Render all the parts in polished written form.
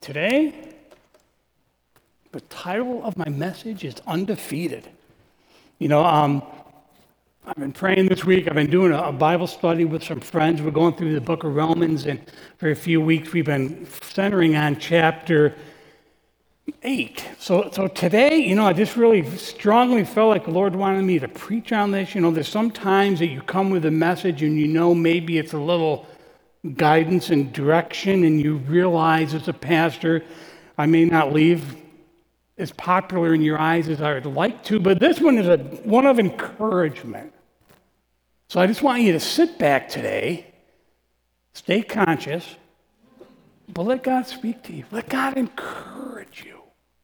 Today, the title of my message is Undefeated. I've been praying this week. I've been doing a Bible study with some friends. We're going through the book of Romans, and for a few weeks we've been centering on chapter 8. So today, I just really strongly felt like the Lord wanted me to preach on this. There's some times that you come with a message and maybe it's a little guidance and direction, and you realize as a pastor, I may not leave as popular in your eyes as I would like to, but this one is one of encouragement. So I just want you to sit back today, stay conscious, but let God speak to you. Let God encourage you.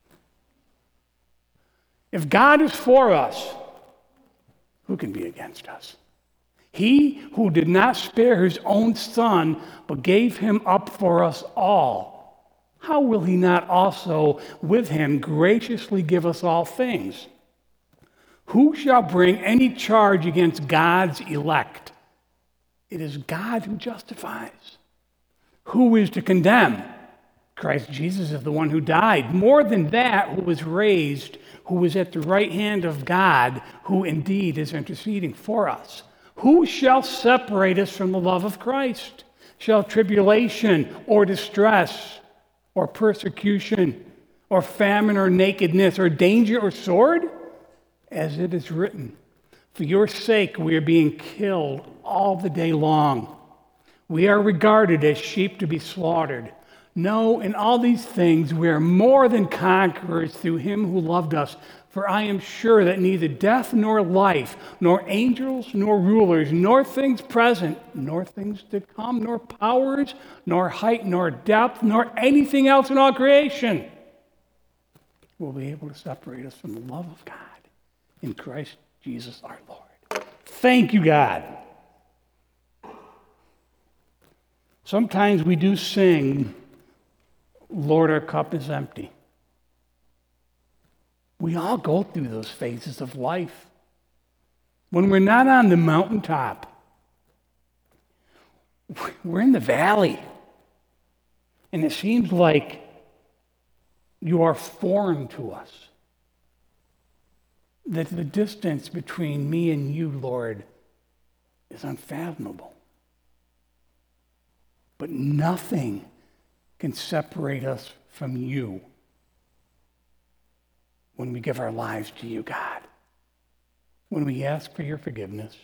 If God is for us, who can be against us? He who did not spare his own son, but gave him up for us all, how will he not also with him graciously give us all things? Who shall bring any charge against God's elect? It is God who justifies. Who is to condemn? Christ Jesus is the one who died. More than that, who was raised, who is at the right hand of God, who indeed is interceding for us. Who shall separate us from the love of Christ? Shall tribulation or distress or persecution or famine or nakedness or danger or sword? As it is written, for your sake we are being killed all the day long. We are regarded as sheep to be slaughtered. No, in all these things we are more than conquerors through him who loved us. For I am sure that neither death nor life, nor angels, nor rulers, nor things present, nor things to come, nor powers, nor height, nor depth, nor anything else in all creation will be able to separate us from the love of God in Christ Jesus our Lord. Thank you, God. Sometimes we do sing, Lord, our cup is empty. We all go through those phases of life. When we're not on the mountaintop, we're in the valley. And it seems like you are foreign to us. That the distance between me and you, Lord, is unfathomable. But nothing can separate us from you when we give our lives to you, God. When we ask for your forgiveness,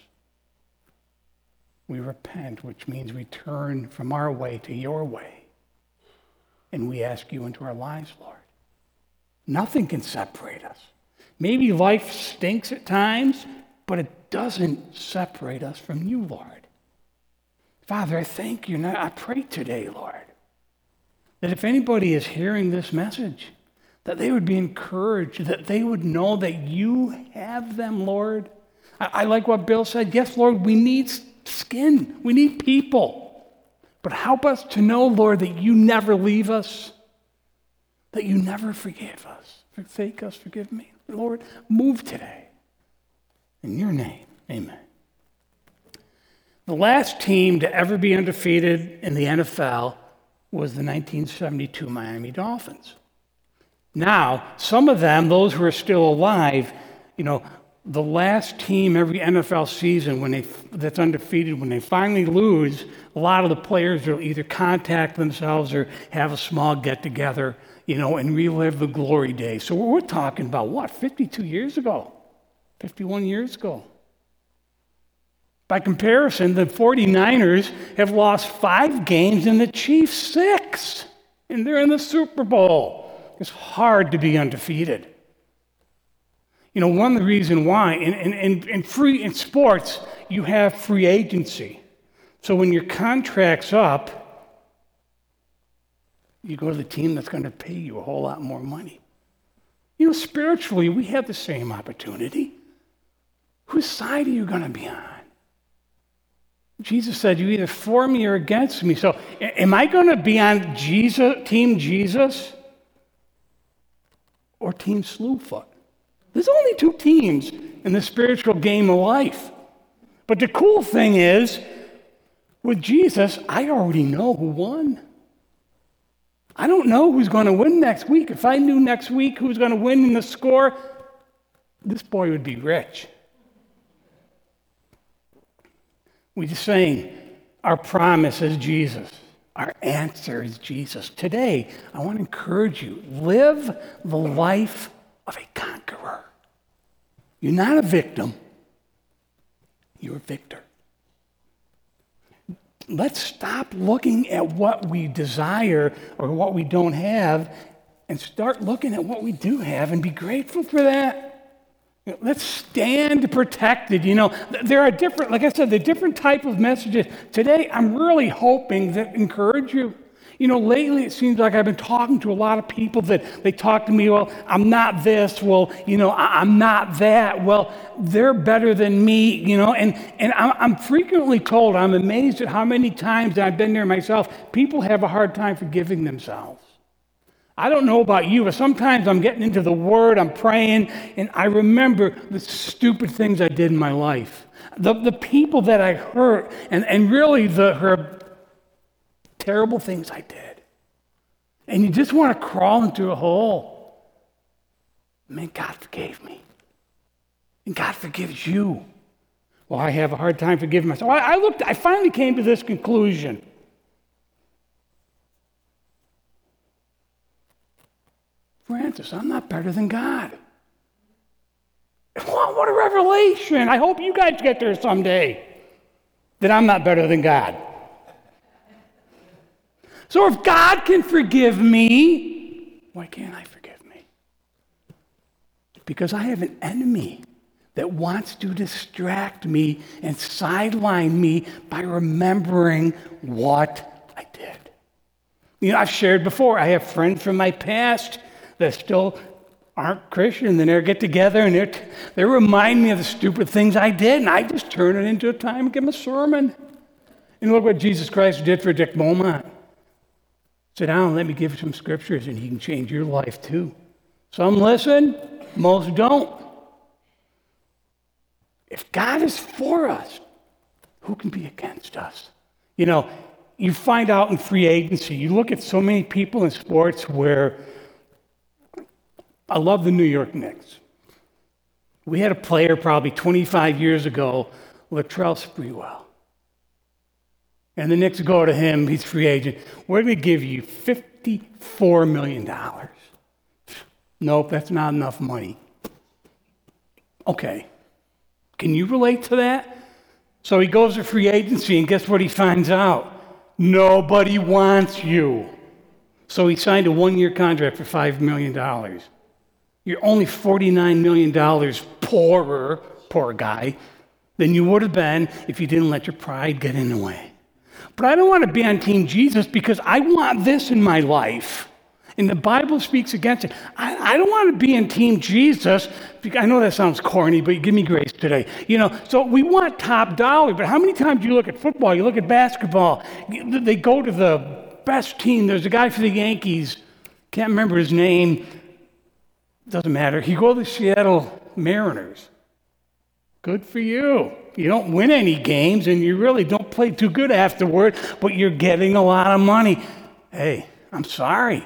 we repent, which means we turn from our way to your way, and we ask you into our lives, Lord. Nothing can separate us. Maybe life stinks at times, but it doesn't separate us from you, Lord. Father, I thank you, and I pray today, Lord, that if anybody is hearing this message, that they would be encouraged, that they would know that you have them, Lord. I like what Bill said. Yes, Lord, we need skin. We need people. But help us to know, Lord, that you never leave us, that you never forgive us. Forsake us, forgive me. Lord, move today. In your name, amen. The last team to ever be undefeated in the NFL was the 1972 Miami Dolphins. Now, some of them, those who are still alive, the last team every NFL season that's undefeated, when they finally lose, a lot of the players will either contact themselves or have a small get-together, and relive the glory days. So we're talking about, 52 years ago, 51 years ago. By comparison, the 49ers have lost 5 games and the Chiefs 6, and they're in the Super Bowl. It's hard to be undefeated. One of the reasons why, in sports, you have free agency. So when your contract's up, you go to the team that's going to pay you a whole lot more money. Spiritually, we have the same opportunity. Whose side are you going to be on? Jesus said, you're either for me or against me. So am I going to be on Team Jesus or Team Slewfoot? There's only 2 teams in the spiritual game of life. But the cool thing is, with Jesus, I already know who won. I don't know who's going to win next week. If I knew next week who's going to win in the score, this boy would be rich. We just saying our promise is Jesus. Our answer is Jesus. Today, I want to encourage you, live the life of a conqueror. You're not a victim. You're a victor. Let's stop looking at what we desire or what we don't have and start looking at what we do have and be grateful for that. Let's stand protected. There are different, like I said, the different type of messages. Today, I'm really hoping that encourage you. Lately it seems like I've been talking to a lot of people that they talk to me, well, I'm not this, well, I'm not that, well, they're better than me, and I'm frequently told, I'm amazed at how many times I've been there myself, people have a hard time forgiving themselves. I don't know about you, but sometimes I'm getting into the Word, I'm praying, and I remember the stupid things I did in my life. The people that I hurt, and really the terrible things I did. And you just want to crawl into a hole. Man, God forgave me. And God forgives you. Well, I have a hard time forgiving myself. I finally came to this conclusion. Francis, I'm not better than God. Wow, what a revelation. I hope you guys get there someday, that I'm not better than God. So if God can forgive me, why can't I forgive me? Because I have an enemy that wants to distract me and sideline me by remembering what I did. I've shared before, I have friends from my past that still aren't Christian, and they get together and they remind me of the stupid things I did, and I just turn it into a time and give them a sermon. And look what Jesus Christ did for Dick Beaumont. Sit down and let me give you some scriptures, and he can change your life too. Some listen, most don't. If God is for us, who can be against us? You find out in free agency, you look at so many people in sports where I love the New York Knicks. We had a player probably 25 years ago, Latrell Sprewell. And the Knicks go to him, he's free agent. We're going to give you $54 million. Nope, that's not enough money. Okay. Can you relate to that? So he goes to free agency, and guess what he finds out? Nobody wants you. So he signed a one-year contract for $5 million. You're only $49 million poorer, poor guy, than you would have been if you didn't let your pride get in the way. But I don't want to be on Team Jesus because I want this in my life. And the Bible speaks against it. I don't want to be in Team Jesus. I know that sounds corny, but give me grace today. So we want top dollar. But how many times do you look at football, you look at basketball, they go to the best team. There's a guy for the Yankees, can't remember his name. Doesn't matter. He goes to the Seattle Mariners. Good for you. You don't win any games, and you really don't play too good afterward, but you're getting a lot of money. Hey, I'm sorry.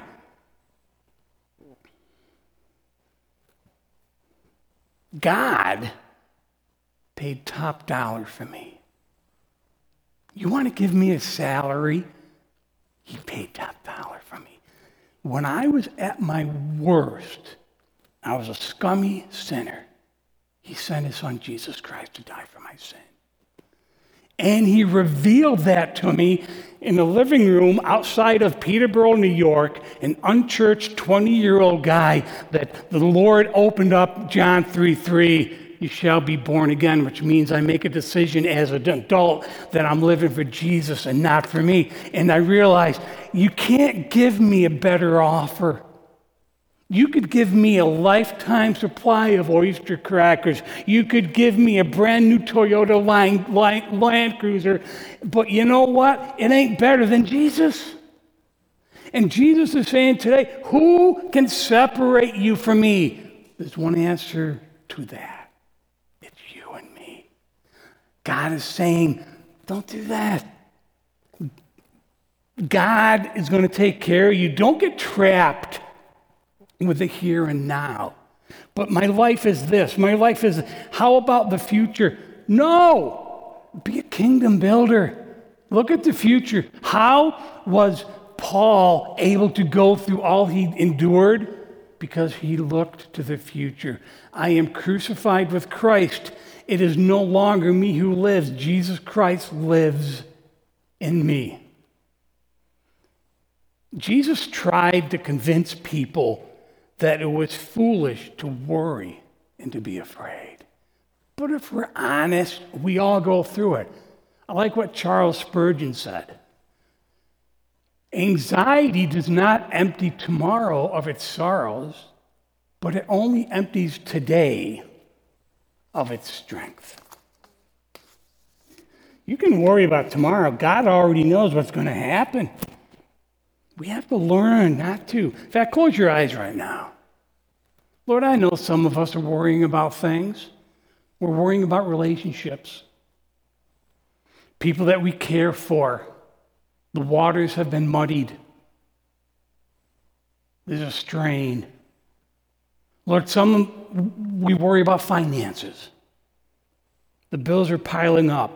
God paid top dollar for me. You want to give me a salary? He paid top dollar for me. When I was at my worst, I was a scummy sinner. He sent his son, Jesus Christ, to die for my sin. And he revealed that to me in the living room outside of Peterborough, New York, an unchurched 20-year-old guy that the Lord opened up John 3:3. You shall be born again, which means I make a decision as an adult that I'm living for Jesus and not for me. And I realized you can't give me a better offer. You could give me a lifetime supply of oyster crackers. You could give me a brand new Toyota Land Cruiser. But you know what? It ain't better than Jesus. And Jesus is saying today, who can separate you from me? There's one answer to that. It's you and me. God is saying, don't do that. God is going to take care of you. Don't get trapped with the here and now. But my life is this. My life is, how about the future? No! Be a kingdom builder. Look at the future. How was Paul able to go through all he endured? Because he looked to the future. I am crucified with Christ. It is no longer me who lives. Jesus Christ lives in me. Jesus tried to convince people that it was foolish to worry and to be afraid. But if we're honest, we all go through it. I like what Charles Spurgeon said. Anxiety does not empty tomorrow of its sorrows, but it only empties today of its strength. You can worry about tomorrow. God already knows what's going to happen. We have to learn not to. In fact, close your eyes right now. Lord, I know some of us are worrying about things. We're worrying about relationships, people that we care for. The waters have been muddied. There's a strain. Lord, we worry about finances. The bills are piling up.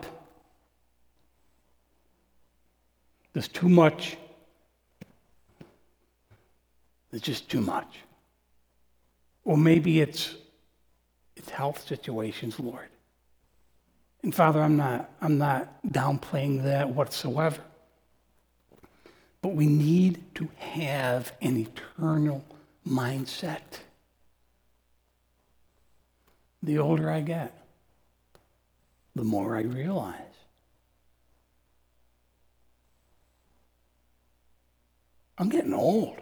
There's too much. It's just too much. Or maybe it's health situations, Lord. And Father, I'm not downplaying that whatsoever. But we need to have an eternal mindset. The older I get, the more I realize. I'm getting old.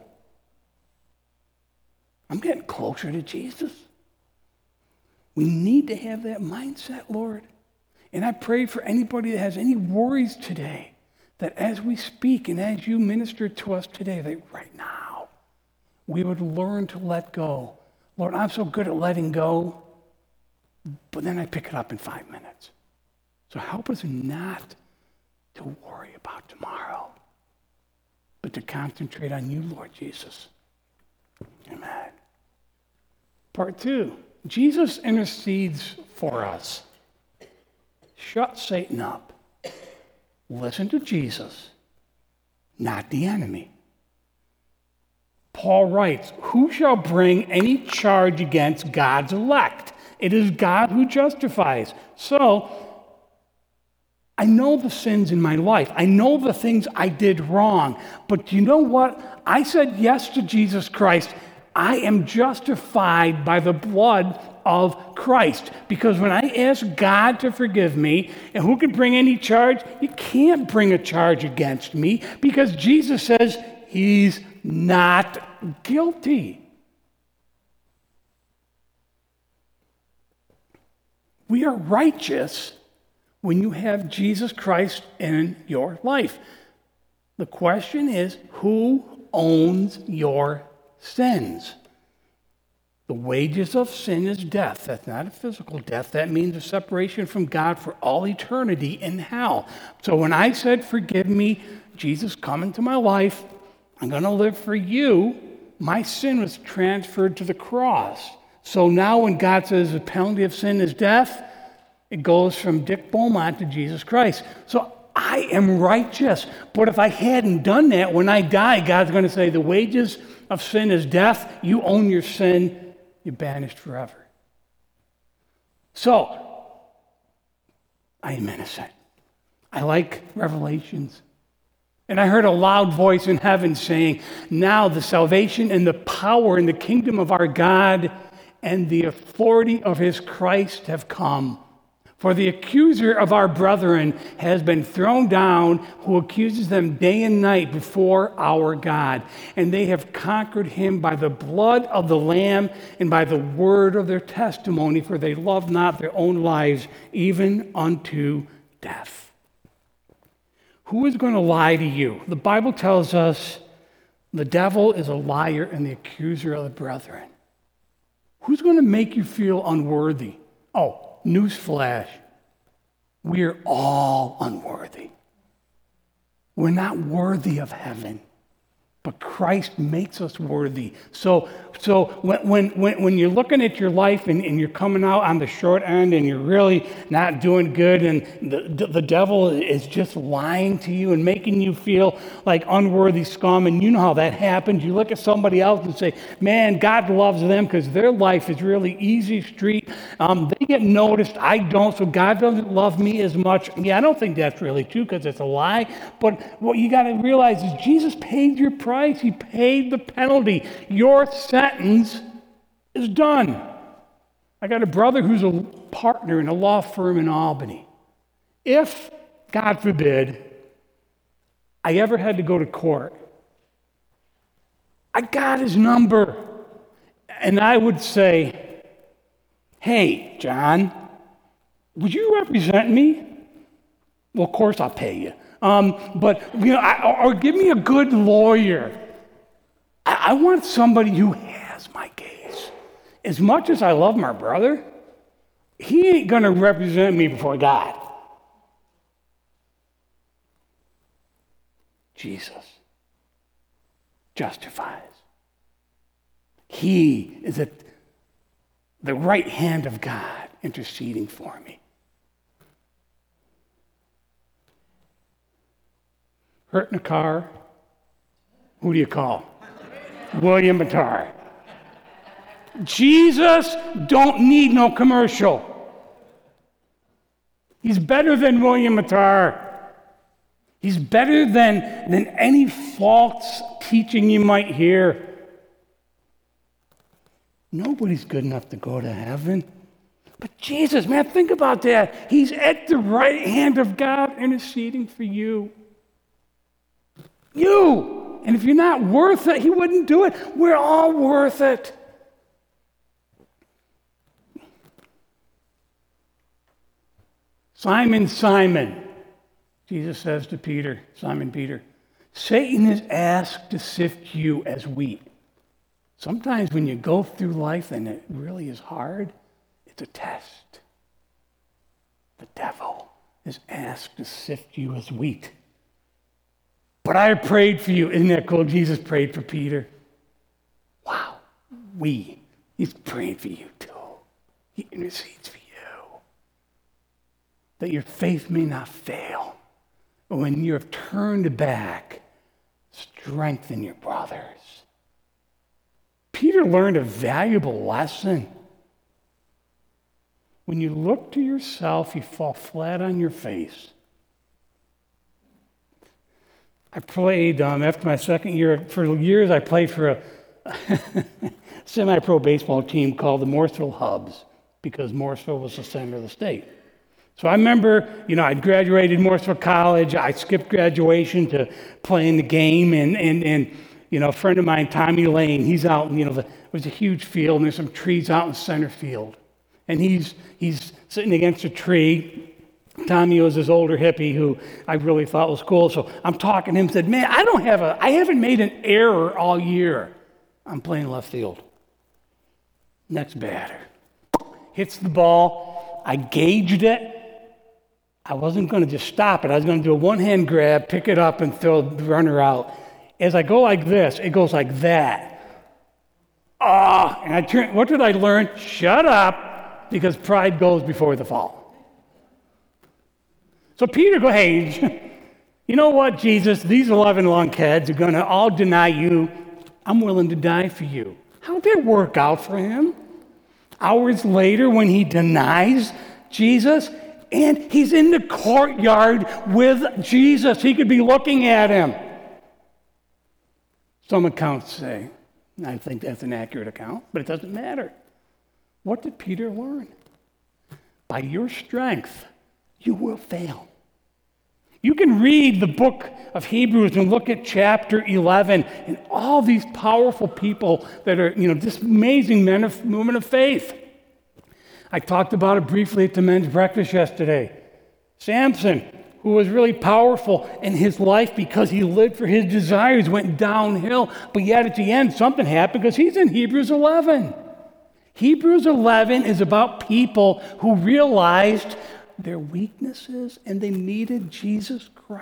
I'm getting closer to Jesus. We need to have that mindset, Lord. And I pray for anybody that has any worries today, that as we speak and as you minister to us today, that right now, we would learn to let go. Lord, I'm so good at letting go, but then I pick it up in 5 minutes. So help us not to worry about tomorrow, but to concentrate on you, Lord Jesus. Amen. Part 2, Jesus intercedes for us. Shut Satan up. Listen to Jesus, not the enemy. Paul writes, who shall bring any charge against God's elect? It is God who justifies. So, I know the sins in my life. I know the things I did wrong. But you know what? I said yes to Jesus Christ. I am justified by the blood of Christ. Because when I ask God to forgive me, and who can bring any charge? You can't bring a charge against me because Jesus says he's not guilty. We are righteous when you have Jesus Christ in your life. The question is, who owns your sins? The wages of sin is death. That's not a physical death. That means a separation from God for all eternity in hell. So when I said, forgive me, Jesus, come into my life, I'm going to live for you, my sin was transferred to the cross. So now when God says the penalty of sin is death, it goes from Dick Beaumont to Jesus Christ. So I am righteous. But if I hadn't done that, when I die, God's going to say the wages of sin is death. You own your sin. You're banished forever. So, I am innocent. I like Revelations. And I heard a loud voice in heaven saying, now the salvation and the power and the kingdom of our God and the authority of his Christ have come. For the accuser of our brethren has been thrown down, who accuses them day and night before our God. And they have conquered him by the blood of the Lamb and by the word of their testimony, for they love not their own lives, even unto death. Who is going to lie to you? The Bible tells us the devil is a liar and the accuser of the brethren. Who's going to make you feel unworthy? Oh, newsflash, we're all unworthy. We're not worthy of heaven, but Christ makes us worthy. So when you're looking at your life and you're coming out on the short end and you're really not doing good and the devil is just lying to you and making you feel like unworthy scum, and you know how that happens. You look at somebody else and say, man, God loves them because their life is really easy street. They get noticed. I don't, so God doesn't love me as much. Yeah, I don't think that's really true because it's a lie. But what you got to realize is Jesus paid your price. He paid the penalty. Your sentence is done. I got a brother who's a partner in a law firm in Albany. If, God forbid, I ever had to go to court, I got his number. And I would say, hey, John, would you represent me? Well, of course I'll pay you. But, or give me a good lawyer. I want somebody who has my case. As much as I love my brother, he ain't going to represent me before God. Jesus justifies. He is at the right hand of God interceding for me. Hurt in a car, who do you call? William Mattar. Jesus don't need no commercial. He's better than William Mattar. He's better than any false teaching you might hear. Nobody's good enough to go to heaven. But Jesus, man, think about that. He's at the right hand of God interceding for you. You. And if you're not worth it, he wouldn't do it. We're all worth it. Simon, Simon, Jesus says to Peter, Simon Peter, Satan is asked to sift you as wheat. Sometimes when you go through life and it really is hard, it's a test. The devil is asked to sift you as wheat. But I prayed for you. Isn't that cool? Jesus prayed for Peter. Wow. He's praying for you too. He intercedes for you. That your faith may not fail. But when you have turned back, strengthen your brothers. Peter learned a valuable lesson. When you look to yourself, you fall flat on your face. I played, after my second year, for years I played for a semi-pro baseball team called the Morrisville Hubs, because Morrisville was the center of the state. So I remember, I'd graduated Morrisville College. I skipped graduation to play in the game, and a friend of mine, Tommy Lane, he's out, it was a huge field, and there's some trees out in center field. And he's sitting against a tree. Tommy was this older hippie who I really thought was cool. So I'm talking to him, said, man, I haven't made an error all year. I'm playing left field. Next batter hits the ball. I gauged it. I wasn't going to just stop it. I was going to do a one-hand grab, pick it up, and throw the runner out. As I go like this, it goes like that. And I turn. What did I learn? Shut up, because pride goes before the fall. So Peter goes, hey, you know what, Jesus? These 11 lunkheads are going to all deny you. I'm willing to die for you. How'd that work out for him? Hours later, when he denies Jesus, and he's in the courtyard with Jesus. He could be looking at him. Some accounts say, and I think that's an accurate account, but it doesn't matter. What did Peter learn? By your strength, you will fail. You can read the book of Hebrews and look at chapter 11 and all these powerful people that are, just amazing men and women of faith. I talked about it briefly at the men's breakfast yesterday. Samson, who was really powerful in his life because he lived for his desires, went downhill, but yet at the end something happened because he's in Hebrews 11. Hebrews 11 is about people who realized their weaknesses and they needed Jesus Christ.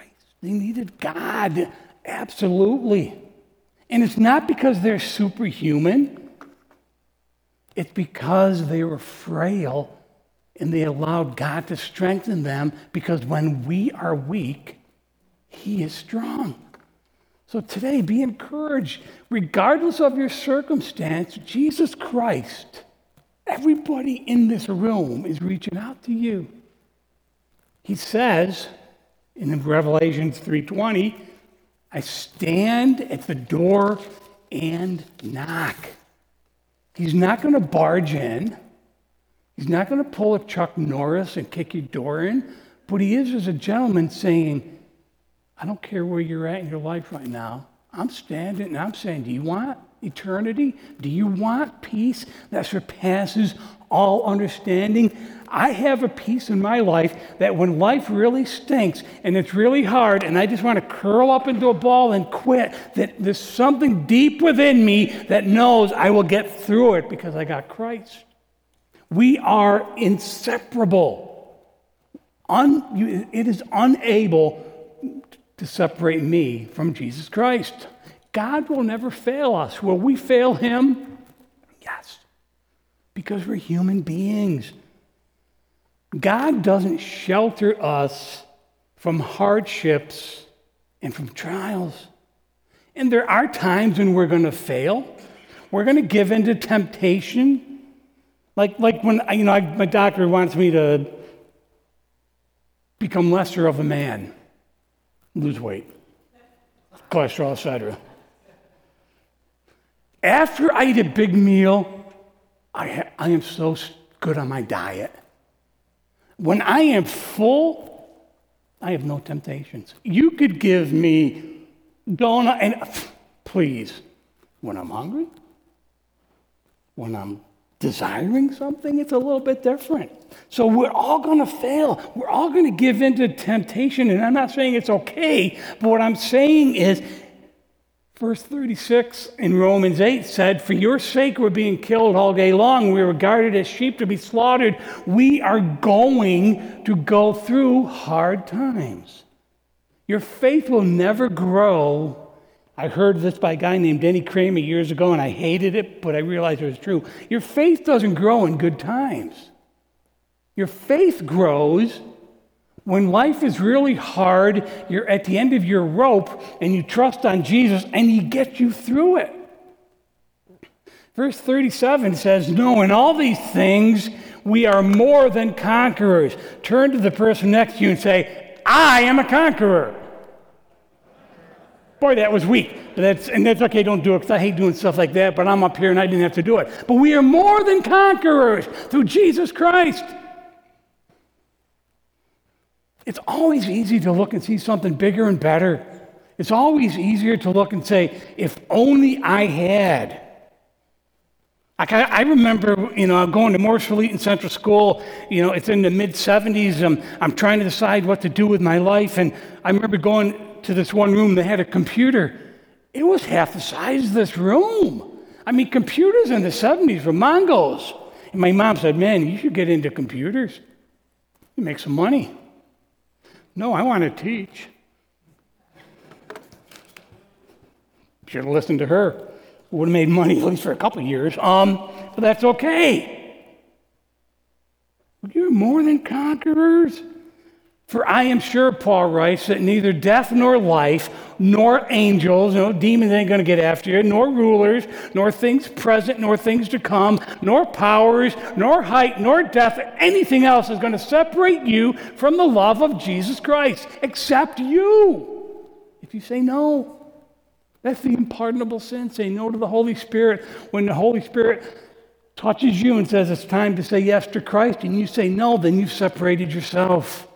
They needed God, absolutely. And it's not because they're superhuman. It's because they were frail and they allowed God to strengthen them, because when we are weak, He is strong. So today, be encouraged. Regardless of your circumstance, Jesus Christ, everybody in this room is reaching out to you. He says in Revelation 3:20, I stand at the door and knock. He's not going to barge in. He's not going to pull a Chuck Norris and kick your door in, but he is as a gentleman saying, I don't care where you're at in your life right now. I'm standing and I'm saying, do you want eternity? Do you want peace that surpasses all understanding? I have a peace in my life that when life really stinks and it's really hard and I just want to curl up into a ball and quit, that there's something deep within me that knows I will get through it because I got Christ. We are inseparable. It is unable to separate me from Jesus Christ. God will never fail us. Will we fail Him? Yes, because we're human beings. God doesn't shelter us from hardships and from trials. And there are times when we're going to fail. We're going to give in to temptation. Like when my doctor wants me to become lesser of a man. Lose weight, cholesterol, etc. After I eat a big meal, I am so good on my diet. When I am full, I have no temptations. You could give me donut, and please, when I'm hungry, when I'm desiring something, it's a little bit different. So we're all going to fail. We're all going to give in to temptation, and I'm not saying it's okay, but what I'm saying is, verse 36 in Romans 8 said, for your sake we're being killed all day long. We're regarded as sheep to be slaughtered. We are going to go through hard times. Your faith will never grow. I heard this by a guy named Denny Kramer years ago, and I hated it, but I realized it was true. Your faith doesn't grow in good times. Your faith grows when life is really hard, you're at the end of your rope, and you trust on Jesus, and He gets you through it. Verse 37 says, no, in all these things, we are more than conquerors. Turn to the person next to you and say, I am a conqueror. Boy, that was weak. That's okay, don't do it, because I hate doing stuff like that, but I'm up here and I didn't have to do it. But we are more than conquerors through Jesus Christ. It's always easy to look and see something bigger and better. It's always easier to look and say, if only I had. I remember, going to Morrisville Eaton Central School. It's in the mid-'70s. I'm trying to decide what to do with my life, and I remember going to this one room that had a computer. It was half the size of this room. I mean, computers in the 70s were Mongos. And my mom said, man, you should get into computers. You make some money. No, I want to teach. Should have listened to her. Would have made money at least for a couple of years. But that's okay. You're more than conquerors. For I am sure, Paul writes, that neither death nor life, nor angels, demons ain't going to get after you, nor rulers, nor things present, nor things to come, nor powers, nor height, nor depth, anything else is going to separate you from the love of Jesus Christ, except you. If you say no, that's the unpardonable sin. Say no to the Holy Spirit. When the Holy Spirit touches you and says it's time to say yes to Christ, and you say no, then you've separated yourself.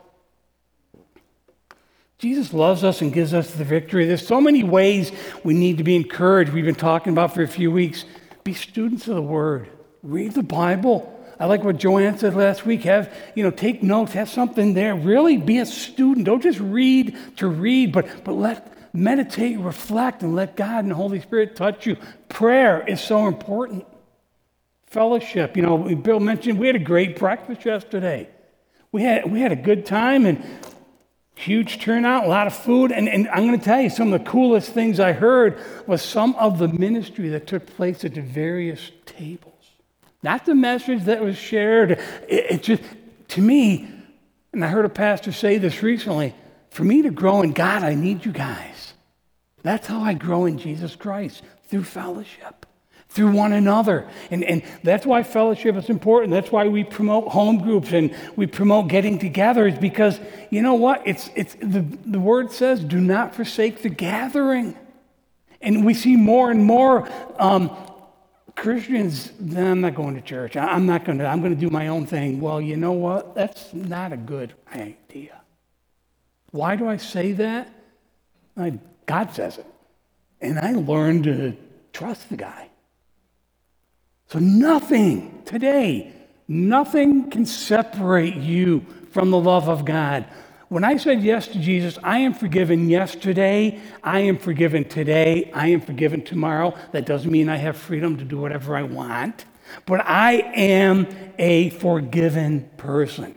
Jesus loves us and gives us the victory. There's so many ways we need to be encouraged. We've been talking about for a few weeks. Be students of the Word. Read the Bible. I like what Joanne said last week. Take notes. Have something there. Really be a student. Don't just read to read, but meditate, reflect, and let God and the Holy Spirit touch you. Prayer is so important. Fellowship. Bill mentioned we had a great breakfast yesterday. We had a good time, and Huge turnout, a lot of food. And I'm going to tell you, some of the coolest things I heard was some of the ministry that took place at the various tables. Not the message that was shared. It just, to me, and I heard a pastor say this recently, for me to grow in God, I need you guys. That's how I grow in Jesus Christ, through fellowship, through one another. And that's why fellowship is important. That's why we promote home groups and we promote getting together, is because, you know what? It's the word says, do not forsake the gathering. And we see more and more Christians, I'm not going to church. I'm going to do my own thing. Well, you know what? That's not a good idea. Why do I say that? God says it. And I learned to trust the guy. So nothing today, nothing can separate you from the love of God. When I said yes to Jesus, I am forgiven yesterday, I am forgiven today, I am forgiven tomorrow. That doesn't mean I have freedom to do whatever I want, but I am a forgiven person.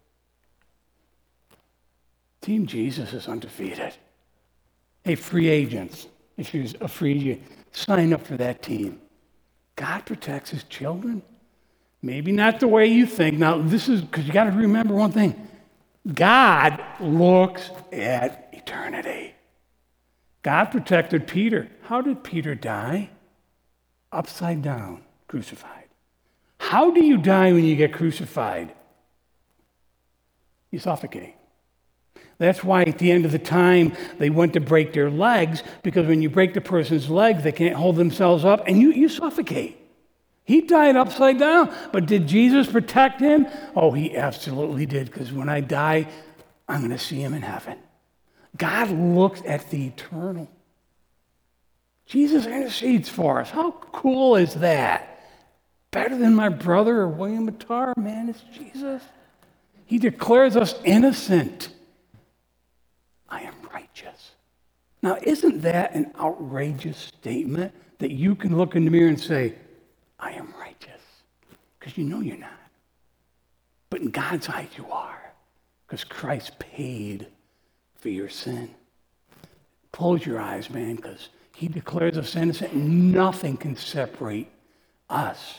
Team Jesus is undefeated. Hey, free agents, if you're a free agent, sign up for that team. God protects his children. Maybe not the way you think. Now, this is because you got to remember one thing. God looks at eternity. God protected Peter. How did Peter die? Upside down, crucified. How do you die when you get crucified? You suffocate. That's why at the end of the time, they went to break their legs, because when you break the person's legs, they can't hold themselves up, and you suffocate. He died upside down, but did Jesus protect him? Oh, he absolutely did, because when I die, I'm going to see him in heaven. God looks at the eternal. Jesus intercedes for us. How cool is that? Better than my brother or William Mattar? Man, it's Jesus. He declares us innocent. I am righteous. Now, isn't that an outrageous statement that you can look in the mirror and say, I am righteous? Because you know you're not. But in God's eyes, you are. Because Christ paid for your sin. Close your eyes, man, because he declares us innocent. Nothing can separate us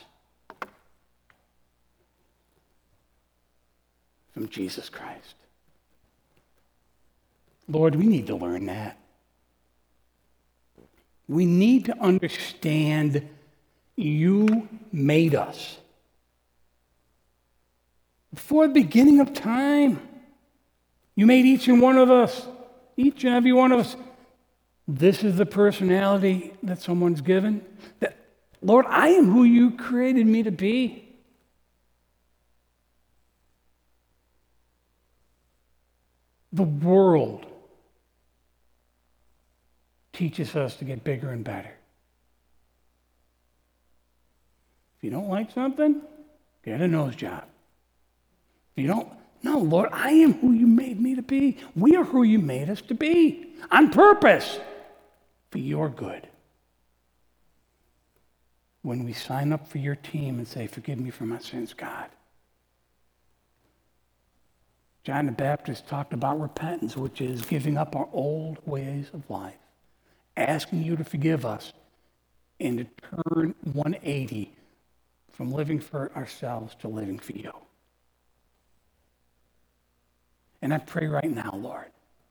from Jesus Christ. Lord, we need to learn that. We need to understand you made us. Before the beginning of time, you made each and one of us, each and every one of us. This is the personality that someone's given. That, Lord, I am who you created me to be. The world teaches us to get bigger and better. If you don't like something, get a nose job. If you don't, no, Lord, I am who you made me to be. We are who you made us to be on purpose for your good. When we sign up for your team and say, forgive me for my sins, God. John the Baptist talked about repentance, which is giving up our old ways of life, asking you to forgive us and to turn 180 from living for ourselves to living for you. And I pray right now, Lord,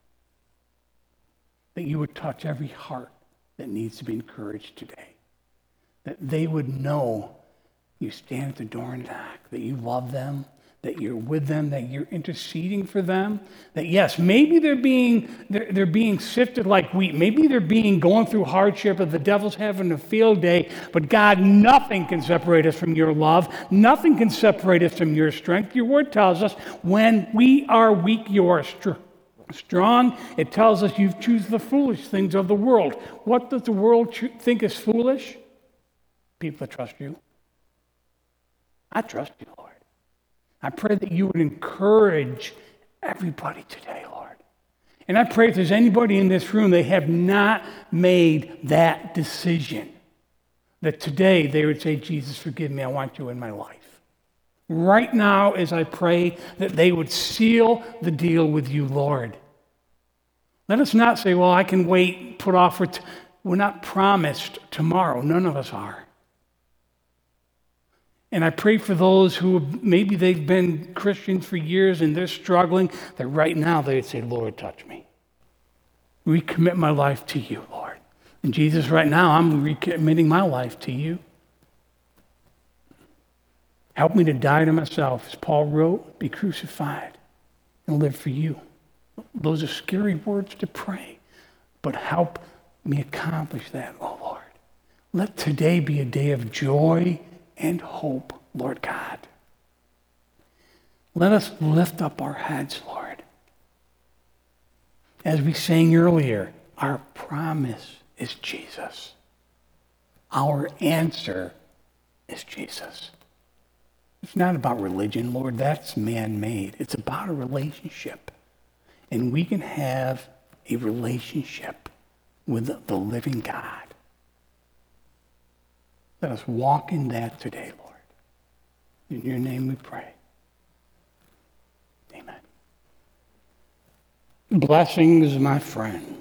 that you would touch every heart that needs to be encouraged today, that they would know you stand at the door and knock, that you love them, that you're with them, that you're interceding for them, that yes, maybe they're being sifted like wheat. Maybe they're going through hardship, and the devil's having a field day. But God, nothing can separate us from your love. Nothing can separate us from your strength. Your word tells us when we are weak, you are strong. It tells us you choose the foolish things of the world. What does the world think is foolish? People that trust you. I trust you, Lord. I pray that you would encourage everybody today, Lord. And I pray if there's anybody in this room, they have not made that decision, that today they would say, Jesus, forgive me, I want you in my life. Right now, as I pray, that they would seal the deal with you, Lord. Let us not say, well, I can wait, put off for we're not promised tomorrow. None of us are. And I pray for those who maybe they've been Christians for years and they're struggling, that right now they'd say, Lord, touch me. Recommit my life to you, Lord. And Jesus, right now, I'm recommitting my life to you. Help me to die to myself, as Paul wrote, be crucified and live for you. Those are scary words to pray, but help me accomplish that, oh Lord. Let today be a day of joy and hope, Lord God. Let us lift up our heads, Lord. As we sang earlier, our promise is Jesus. Our answer is Jesus. It's not about religion, Lord. That's man-made. It's about a relationship. And we can have a relationship with the living God. Let us walk in that today, Lord. In your name we pray. Amen. Blessings, my friend.